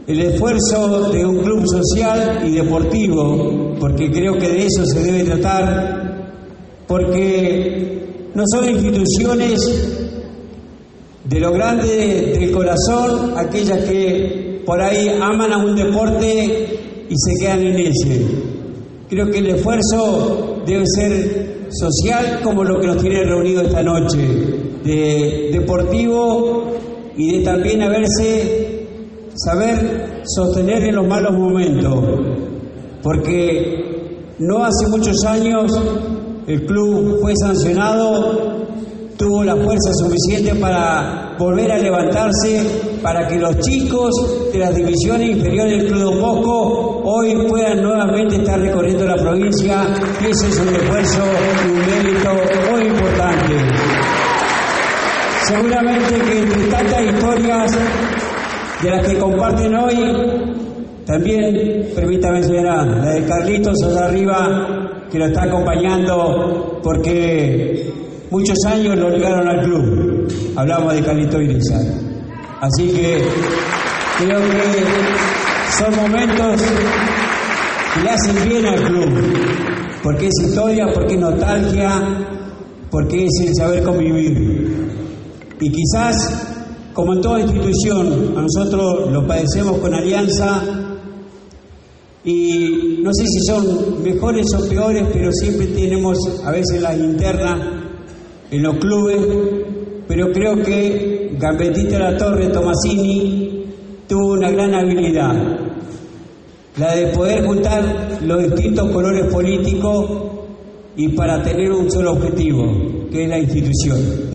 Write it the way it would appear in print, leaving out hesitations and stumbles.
el esfuerzo de un club social y deportivo, porque creo que de eso se debe tratar, porque no son instituciones de lo grande del corazón, aquellas que por ahí aman a un deporte y se quedan en ese. Creo que el esfuerzo debe ser social, como lo que nos tiene reunido esta noche, de deportivo y de también saber sostener en los malos momentos, porque no hace muchos años el club fue sancionado, tuvo la fuerza suficiente para volver a levantarse, para que los chicos de las divisiones inferiores del Club Don Bosco hoy puedan nuevamente estar recorriendo la provincia, y ese es un esfuerzo y un mérito muy importante. Seguramente que entre tantas historias de las que comparten hoy, también, permítame señalar, la de Carlitos allá arriba, que lo está acompañando porque muchos años lo ligaron al club. Hablamos de Carlitos Irizar. Así que creo que son momentos que le hacen bien al club, porque es historia, porque es nostalgia, porque es el saber convivir. Y quizás, como en toda institución, a nosotros lo padecemos con Alianza, y no sé si son mejores o peores, pero siempre tenemos a veces las internas en los clubes, pero creo que Gambetita La Torre Tomasini tuvo una gran habilidad, la de poder juntar los distintos colores políticos y para tener un solo objetivo, que es la institución.